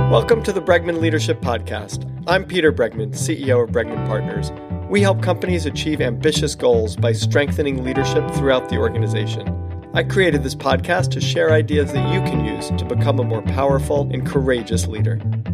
Welcome to the Bregman Leadership Podcast. I'm Peter Bregman, CEO of Bregman Partners. We help companies achieve ambitious goals by strengthening leadership throughout the organization. I created this podcast to share ideas that you can use to become a more powerful and courageous leader.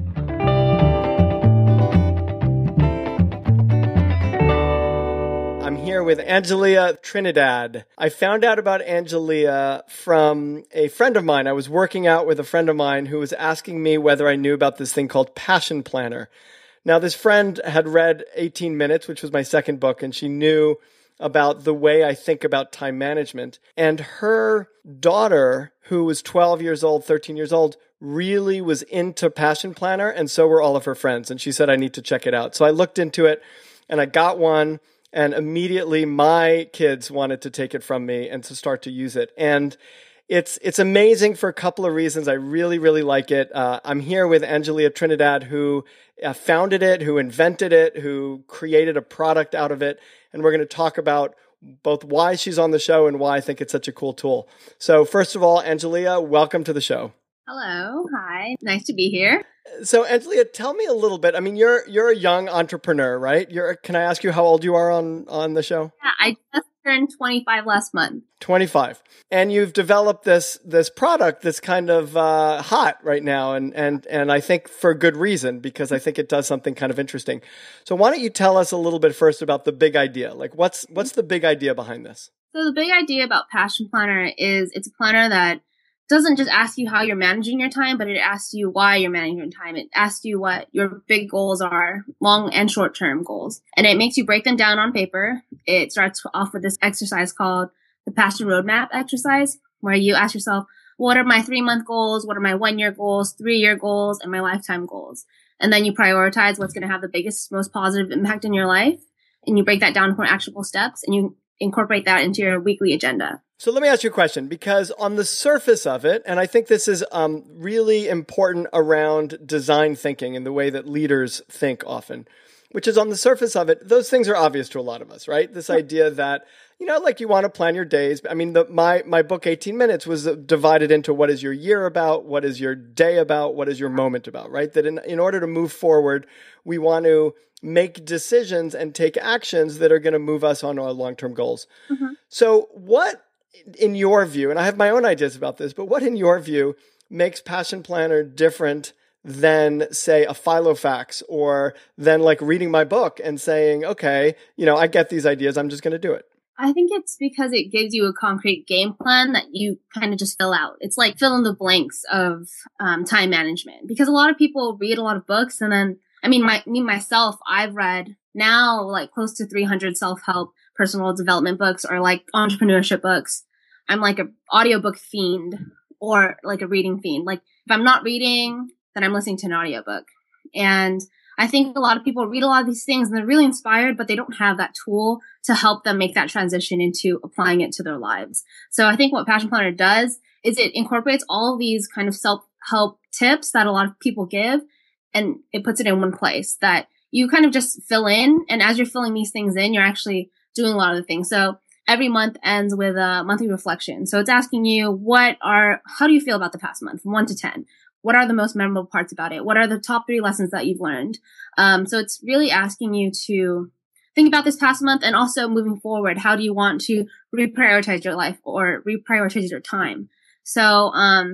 I'm here with Angelia Trinidad. I found out about Angelia from a friend of mine. I was working out with a friend of mine who was asking me whether I knew about this thing called Passion Planner. Now, this friend had read 18 Minutes, which was my second book, and she knew about the way I think about time management. And her daughter, who was 12 years old, 13 years old, really was into Passion Planner, and so were all of her friends. And she said, I need to check it out. So I looked into it, and I got one. And immediately my kids wanted to take it from me and to start to use it. And it's amazing for a couple of reasons. I really, really like it. I'm here with Angelia Trinidad, who founded it, who invented it, who created a product out of it. And we're going to talk about both why she's on the show and why I think it's such a cool tool. So first of all, Angelia, welcome to the show. Hello. Hi. Nice to be here. So, Angelia, tell me a little bit. I mean, you're a young entrepreneur, right? Can I ask you how old you are on the show? Yeah, I just turned 25 last month. 25. And you've developed this product that's kind of hot right now, and I think for good reason, because I think it does something kind of interesting. So why don't you tell us a little bit first about the big idea? Like, what's the big idea behind this? So the big idea about Passion Planner is it's a planner that doesn't just ask you how you're managing your time, but it asks you why you're managing your time. It asks you what your big goals are, long and short-term goals. And it makes you break them down on paper. It starts off with this exercise called the Passion Roadmap exercise, where you ask yourself, what are my 3-month goals? What are my 1-year goals, 3-year goals, and my lifetime goals? And then you prioritize what's going to have the biggest, most positive impact in your life. And you break that down for actionable steps, and you incorporate that into your weekly agenda. So let me ask you a question, because on the surface of it, and I think this is really important around design thinking and the way that leaders think often, which is on the surface of it, those things are obvious to a lot of us, right? This idea that, like you want to plan your days. I mean, my book, 18 Minutes, was divided into what is your year about, what is your day about, what is your moment about, right? That in order to move forward, we want to make decisions and take actions that are going to move us on our long-term goals. Mm-hmm. So what, in your view, and I have my own ideas about this, but what in your view makes Passion Planner different than, say, a Filofax, or than like reading my book and saying, okay, I get these ideas, I'm just going to do it? I think it's because it gives you a concrete game plan that you kind of just fill out. It's like fill in the blanks of time management, because a lot of people read a lot of books, and then, myself, I've read now like close to 300 self-help personal development books, or like entrepreneurship books. I'm like an audiobook fiend, or like a reading fiend. Like if I'm not reading, then I'm listening to an audiobook. And I think a lot of people read a lot of these things and they're really inspired, but they don't have that tool to help them make that transition into applying it to their lives. So I think what Passion Planner does is it incorporates all of these kind of self-help tips that a lot of people give, and it puts it in one place that you kind of just fill in. And as you're filling these things in, you're actually doing a lot of the things. So every month ends with a monthly reflection. So it's asking you, how do you feel about the past month from 1 to 10? What are the most memorable parts about it? What are the top 3 lessons that you've learned? So it's really asking you to think about this past month, and also moving forward, how do you want to reprioritize your life or reprioritize your time? So,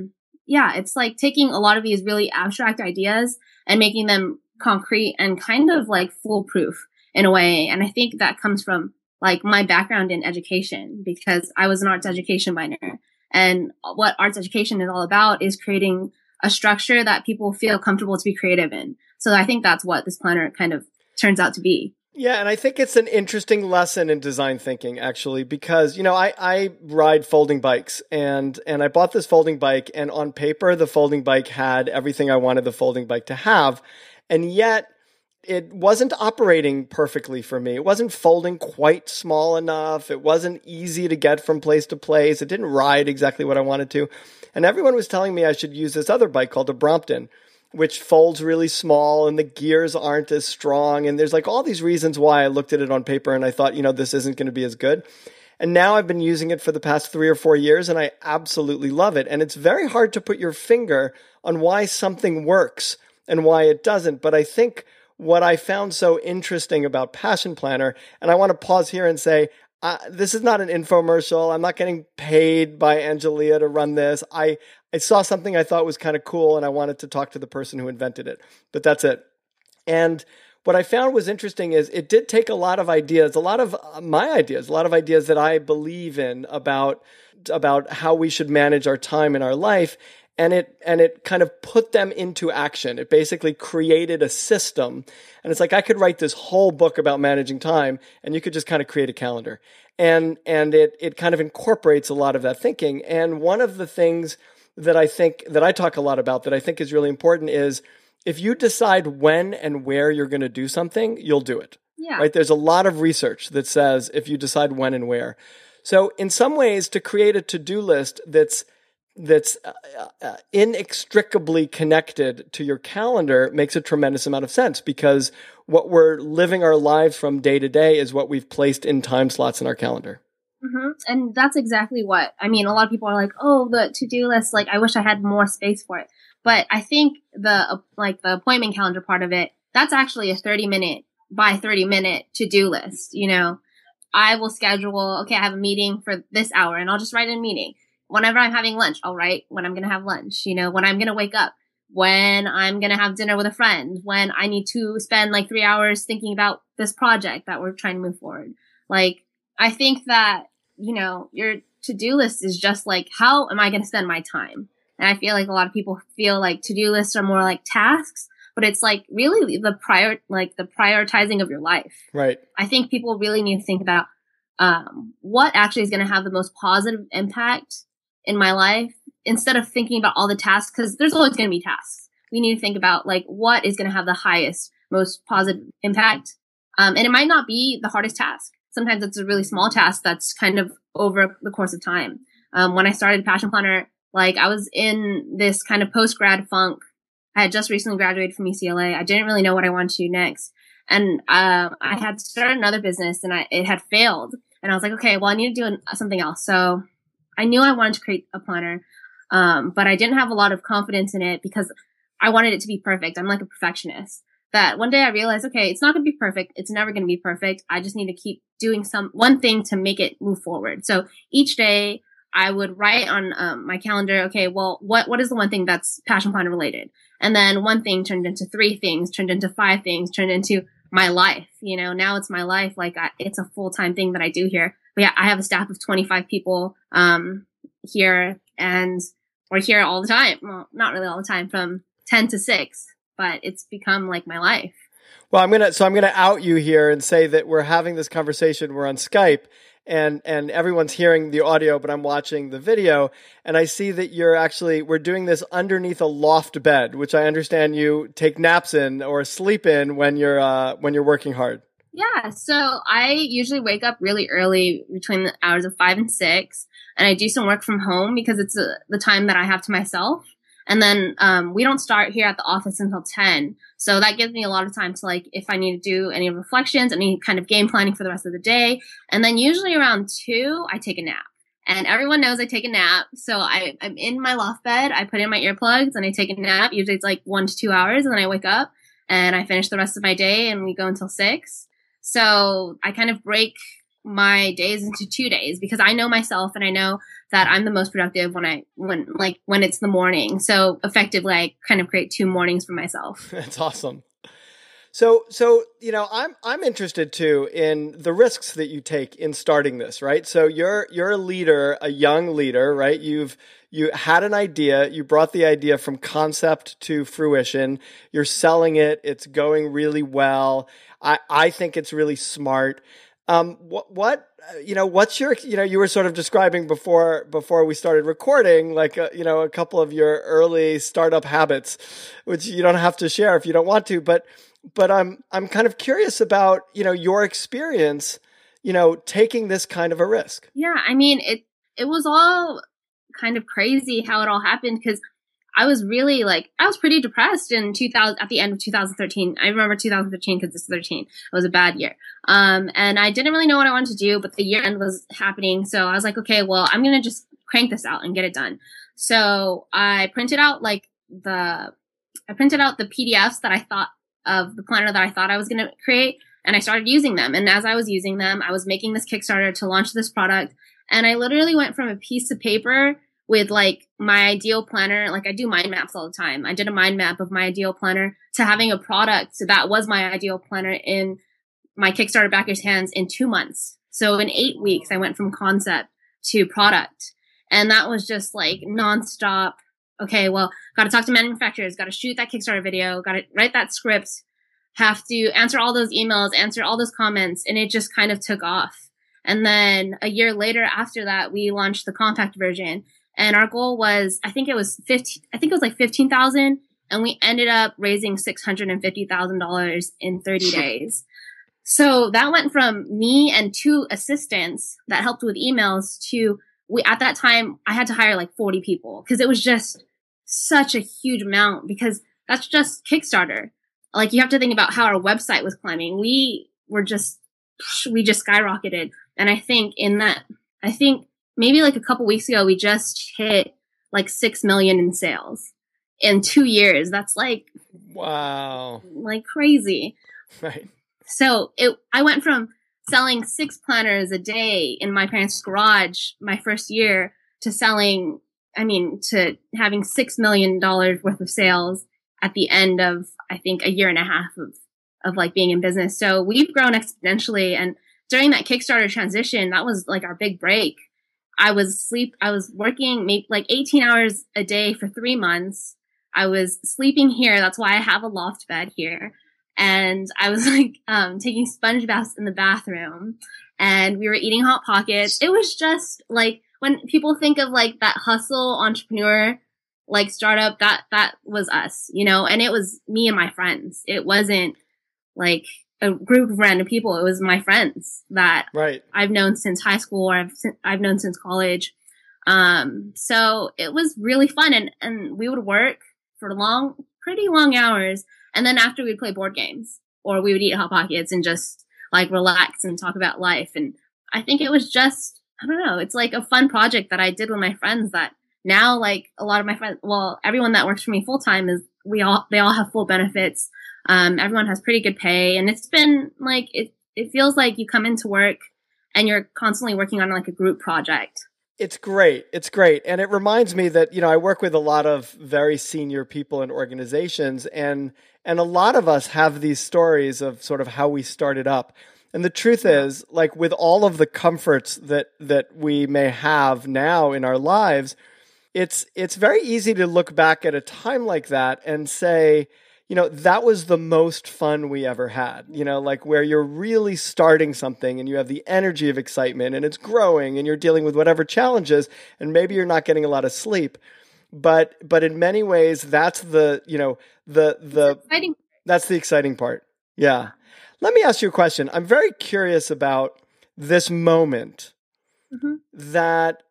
it's like taking a lot of these really abstract ideas and making them concrete and kind of like foolproof in a way. And I think that comes from like my background in education, because I was an arts education minor. And what arts education is all about is creating a structure that people feel comfortable to be creative in. So I think that's what this planner kind of turns out to be. Yeah, and I think it's an interesting lesson in design thinking, actually, because, I ride folding bikes, and I bought this folding bike, and on paper, the folding bike had everything I wanted the folding bike to have, and yet it wasn't operating perfectly for me. It wasn't folding quite small enough. It wasn't easy to get from place to place. It didn't ride exactly what I wanted to. And everyone was telling me I should use this other bike called a Brompton, which folds really small and the gears aren't as strong. And there's like all these reasons why I looked at it on paper and I thought, this isn't going to be as good. And now I've been using it for the past 3 or 4 years and I absolutely love it. And it's very hard to put your finger on why something works and why it doesn't. But I think what I found so interesting about Passion Planner, and I want to pause here and say, this is not an infomercial. I'm not getting paid by Angelia to run this. I saw something I thought was kind of cool, and I wanted to talk to the person who invented it. But that's it. And what I found was interesting is it did take a lot of ideas, a lot of my ideas, a lot of ideas that I believe in about how we should manage our time in our life. And it kind of put them into action. It basically created a system. And it's like I could write this whole book about managing time, and you could just kind of create a calendar. And it kind of incorporates a lot of that thinking. And one of the things that I think that I talk a lot about that I think is really important is if you decide when and where you're going to do something, you'll do it. Yeah. Right? There's a lot of research that says if you decide when and where. So in some ways, to create a to-do list that's inextricably connected to your calendar makes a tremendous amount of sense, because what we're living our lives from day to day is what we've placed in time slots in our calendar. Mm-hmm. And that's exactly what, I mean, a lot of people are like, oh, the to-do list, like I wish I had more space for it. But I think the appointment calendar part of it, that's actually a 30-minute by 30-minute to-do list. You know, I will schedule, okay, I have a meeting for this hour, and I'll just write in a meeting. Whenever I'm having lunch, I'll write when I'm going to have lunch, you know, when I'm going to wake up, when I'm going to have dinner with a friend, when I need to spend like 3 hours thinking about this project that we're trying to move forward. Like, I think that, you know, your to-do list is just like, how am I going to spend my time? And I feel like a lot of people feel like to-do lists are more like tasks, but it's like really the prioritizing of your life. Right. I think people really need to think about what actually is going to have the most positive impact in my life, instead of thinking about all the tasks, because there's always going to be tasks. We need to think about like what is going to have the highest, most positive impact. And it might not be the hardest task. Sometimes it's a really small task that's kind of over the course of time. When I started Passion Planner, like I was in this kind of post-grad funk. I had just recently graduated from UCLA. I didn't really know what I wanted to do next. And I had started another business, and it had failed. And I was like, okay, well, I need to do something else. So I knew I wanted to create a planner, but I didn't have a lot of confidence in it because I wanted it to be perfect. I'm like a perfectionist. That one day I realized, okay, it's not going to be perfect. It's never going to be perfect. I just need to keep doing one thing to make it move forward. So each day I would write on my calendar, okay, well, what is the one thing that's Passion Planner related? And then one thing turned into 3 things, turned into 5 things, turned into my life. You know, now it's my life. Like it's a full-time thing that I do here. But yeah, I have a staff of 25 people here, and we're here all the time. Well, not really all the time, from 10 to 6, but it's become like my life. Well, I'm gonna out you here and say that we're having this conversation. We're on Skype, and everyone's hearing the audio, but I'm watching the video, and I see that we're doing this underneath a loft bed, which I understand you take naps in or sleep in when you're working hard. Yeah, so I usually wake up really early, between the hours of 5 and 6, and I do some work from home because it's the time that I have to myself. And then we don't start here at the office until 10, so that gives me a lot of time to, like, if I need to do any reflections, any kind of game planning for the rest of the day. And then usually around 2, I take a nap. And everyone knows I take a nap, so I'm in my loft bed, I put in my earplugs, and I take a nap. Usually it's like 1 to 2 hours, and then I wake up, and I finish the rest of my day, and we go until 6. So I kind of break my days into 2 days because I know myself, and I know that I'm the most productive when it's the morning. So effectively, I kind of create 2 mornings for myself. That's awesome. So you know, I'm interested too in the risks that you take in starting this, right? So you're a leader, a young leader, right? You had an idea, you brought the idea from concept to fruition. You're selling it. It's going really well. I think it's really smart. What's your, you were sort of describing before we started recording, like, a couple of your early startup habits, which you don't have to share if you don't want to, but I'm kind of curious about, your experience, taking this kind of a risk. Yeah. I mean, it was all kind of crazy how it all happened, because I was really I was pretty depressed at the end of 2013. I remember 2013 because it's 13. It was a bad year. And I didn't really know what I wanted to do, but the year end was happening. So I was like, okay, well, I'm going to just crank this out and get it done. So I printed out the I printed out the PDFs that I thought of the planner that I thought I was going to create. And I started using them. And as I was using them, I was making this Kickstarter to launch this product. And I literally went from a piece of paper with like my ideal planner. Like I do mind maps all the time. I did a mind map of my ideal planner to having a product that was my ideal planner in my Kickstarter backers' hands in 2 months. So in 8 weeks, I went from concept to product. And that was just like nonstop. Okay, well, got to talk to manufacturers, got to shoot that Kickstarter video, got to write that script, have to answer all those emails, answer all those comments. And it just kind of took off. And then a year later after that, we launched the compact version. And our goal was, I think it was like 15,000. And we ended up raising $650,000 in 30 days. So that went from me and 2 assistants that helped with emails to at that time I had to hire like 40 people because it was just such a huge amount because that's just Kickstarter. Like you have to think about how our website was climbing. We just skyrocketed. And I think maybe like a couple weeks ago, we just hit like 6 million in sales in 2 years. That's like, wow, like crazy. Right. So I went from selling 6 planners a day in my parents' garage my first year to having $6 million worth of sales at the end of, I think, a year and a half of like being in business. So we've grown exponentially. And during that Kickstarter transition, that was like our big break. I was working maybe like 18 hours a day for 3 months. I was sleeping here. That's why I have a loft bed here. And I was like, taking sponge baths in the bathroom and we were eating Hot Pockets. It was just like when people think of like that hustle entrepreneur, like startup, that was us, you know, and it was me and my friends. It wasn't like a group of random people. It was my friends that right. I've known since high school or I've known since college. So it was really fun and we would work for pretty long hours. And then after we'd play board games or we would eat Hot Pockets and just like relax and talk about life. And I think it was just, I don't know, it's like a fun project that I did with my friends that now like a lot of my friends, well, everyone that works for me full time they all have full benefits. Everyone has pretty good pay and it's been like, it feels like you come into work and you're constantly working on like a group project. It's great. It's great. And it reminds me that, you know, I work with a lot of very senior people in organizations and a lot of us have these stories of sort of how we started up. And the truth is, like with all of the comforts that we may have now in our lives, it's very easy to look back at a time like that and say, you know, that was the most fun we ever had, you know, like where you're really starting something and you have the energy of excitement and it's growing and you're dealing with whatever challenges and maybe you're not getting a lot of sleep. But in many ways, that's the, you know, that's the exciting part. Yeah. Let me ask you a question. I'm very curious about this moment that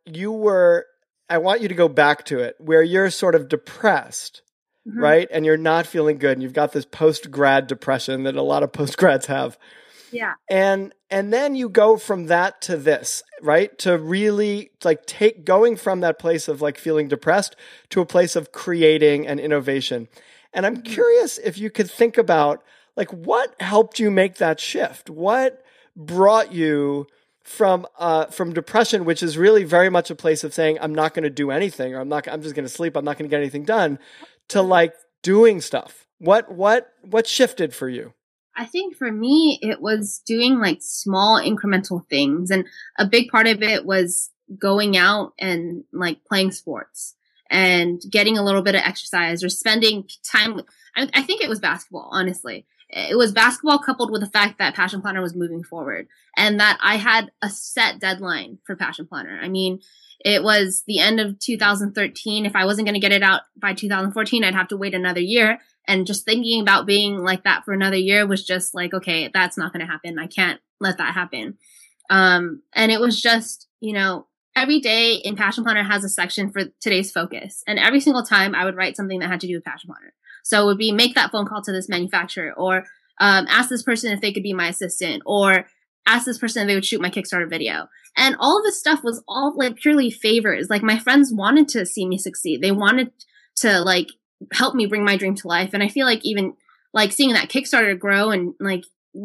I want you to go back to it where you're sort of depressed. Right? And you're not feeling good. And you've got this post-grad depression that a lot of post-grads have. Yeah. And then you go from that to this, right? To really like going from that place of like feeling depressed to a place of creating and innovation. And I'm curious if you could think about like what helped you make that shift? What brought you from depression, which is really very much a place of saying, I'm not going to do anything, or I'm just going to sleep. I'm not going to get anything done, to like doing stuff. What shifted for you? I think for me, it was doing like small incremental things. And a big part of it was going out and like playing sports and getting a little bit of exercise or spending time. I think it was basketball, honestly. It was basketball coupled with the fact that Passion Planner was moving forward and that I had a set deadline for Passion Planner. I mean, it was the end of 2013. If I wasn't going to get it out by 2014, I'd have to wait another year. And just thinking about being like that for another year was just like, okay, that's not going to happen. I can't let that happen. And it was just, you know, every day in Passion Planner has a section for today's focus. And every single time I would write something that had to do with Passion Planner. So it would be make that phone call to this manufacturer or ask this person if they could be my assistant or ask this person if they would shoot my Kickstarter video. And all of this stuff was all like purely favors. Like my friends wanted to see me succeed. They wanted to like helped me bring my dream to life. And I feel like even like seeing that Kickstarter grow, and like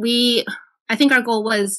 I think our goal was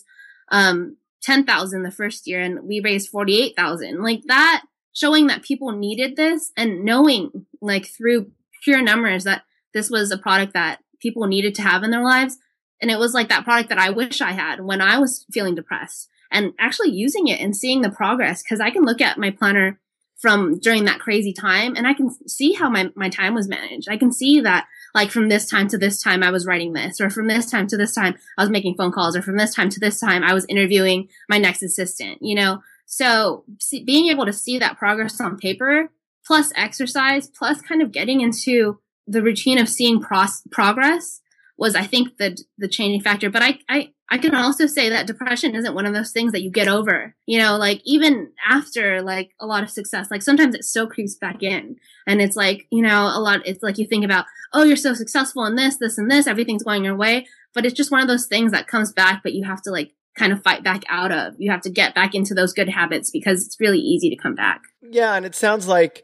10,000 the first year, and we raised 48,000. Like that, showing that people needed this, and knowing like through pure numbers that this was a product that people needed to have in their lives. And it was like that product that I wish I had when I was feeling depressed, and actually using it and seeing the progress. Cause I can look at my planner from during that crazy time, and I can see how my time was managed. I can see that like from this time to this time I was writing this, or from this time to this time I was making phone calls, or from this time to this time I was interviewing my next assistant, you know? So being able to see that progress on paper, plus exercise, plus kind of getting into the routine of seeing progress was, I think, the changing factor. But I can also say that depression isn't one of those things that you get over, you know, like even after like a lot of success, like sometimes it so creeps back in, and it's like, you know, it's like you think about, oh, you're so successful in this, and this, everything's going your way. But it's just one of those things that comes back, but you have to like kind of fight back out of. You have to get back into those good habits, because it's really easy to come back. Yeah. And it sounds like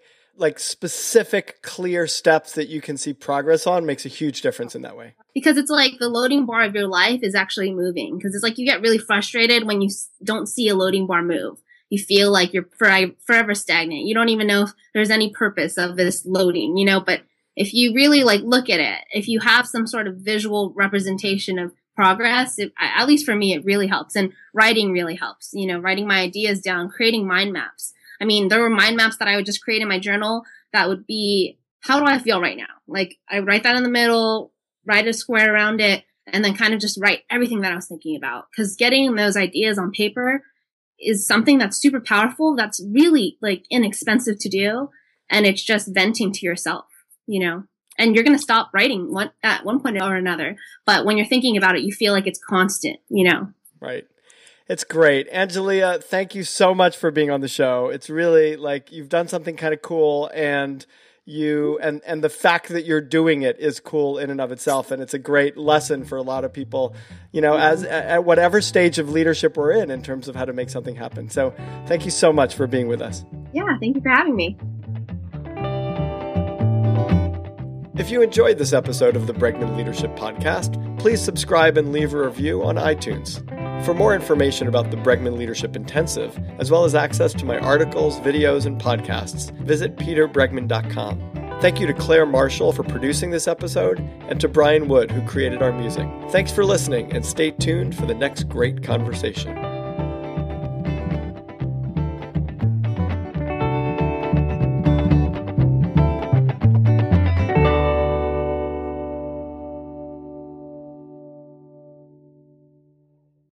specific, clear steps that you can see progress on makes a huge difference in that way. Because it's like the loading bar of your life is actually moving. Because it's like you get really frustrated when you don't see a loading bar move. You feel like you're forever stagnant. You don't even know if there's any purpose of this loading, you know. But if you really like look at it, if you have some sort of visual representation of progress, at least for me, it really helps. And writing really helps, you know, writing my ideas down, creating mind maps. I mean, there were mind maps that I would just create in my journal that would be, how do I feel right now? Like I write that in the middle, write a square around it, and then kind of just write everything that I was thinking about. Because getting those ideas on paper is something that's super powerful. That's really like inexpensive to do. And it's just venting to yourself, you know, and you're going to stop writing at one point or another. But when you're thinking about it, you feel like it's constant, you know? Right. It's great. Angelia, thank you so much for being on the show. It's really like you've done something kind of cool, and and the fact that you're doing it is cool in and of itself. And it's a great lesson for a lot of people, you know, at whatever stage of leadership we're in terms of how to make something happen. So thank you so much for being with us. Yeah. Thank you for having me. If you enjoyed this episode of the Bregman Leadership Podcast, please subscribe and leave a review on iTunes. For more information about the Bregman Leadership Intensive, as well as access to my articles, videos, and podcasts, visit peterbregman.com. Thank you to Claire Marshall for producing this episode, and to Brian Wood, who created our music. Thanks for listening, and stay tuned for the next great conversation.